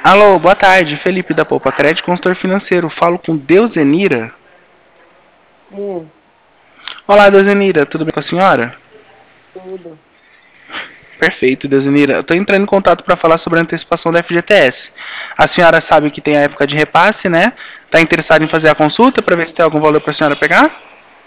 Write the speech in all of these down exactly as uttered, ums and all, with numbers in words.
Alô, boa tarde. Felipe da Poupa Crédito, consultor financeiro. Falo com Deusenira. Sim, Olá, Deusenira. Tudo bem com a senhora? tudo. Perfeito, Deusenira. Eu estou entrando em contato para falar sobre a antecipação da F G T S. A senhora sabe que tem a época de repasse, né? Está interessada em fazer a consulta para ver se tem algum valor para a senhora pegar?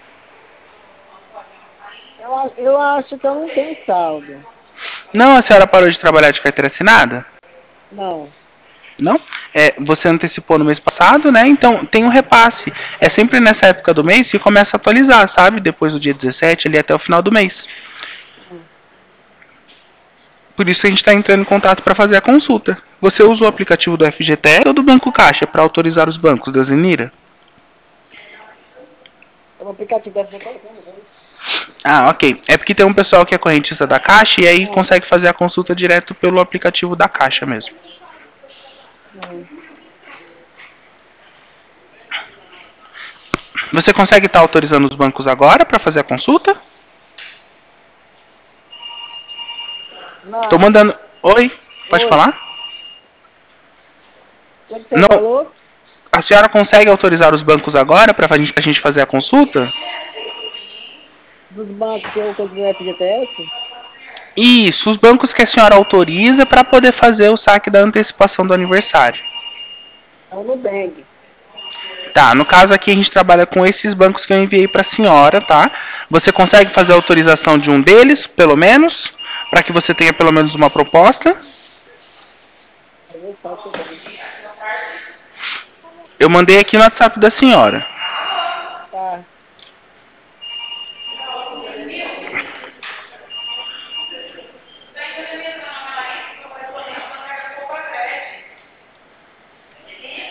Eu, a- eu acho que eu não tenho saldo. Não, a senhora parou de trabalhar de carteira assinada? Não. Não? É, você antecipou no mês passado, né? Então tem um repasse. É sempre nessa época do mês que começa a atualizar, sabe? Depois do dia dezessete, ali até o final do mês. Hum. Por isso que a gente está entrando em contato para fazer a consulta. Você usa o aplicativo do F G T S ou do Banco Caixa para autorizar os bancos da Zenira? É um aplicativo da F G T S, né? Ah, ok. É porque tem um pessoal que é correntista da Caixa e aí Ah, consegue fazer a consulta direto pelo aplicativo da Caixa mesmo. hum. Você consegue estar autorizando os bancos agora para fazer a consulta? Tô Não. mandando. Oi? Pode Oi. falar? O que que você Não. falou? A senhora consegue autorizar os bancos agora para a gente, pra gente fazer a consulta? Dos bancos que eu coisa do F G T S? Isso, os bancos que a senhora autoriza para poder fazer o saque da antecipação do aniversário. É o Nubank. Tá, no caso aqui a gente trabalha com esses bancos que eu enviei para a senhora, tá? Você consegue fazer a autorização de um deles, pelo menos, para que você tenha pelo menos uma proposta? Eu faço bem. Eu mandei aqui no WhatsApp da senhora.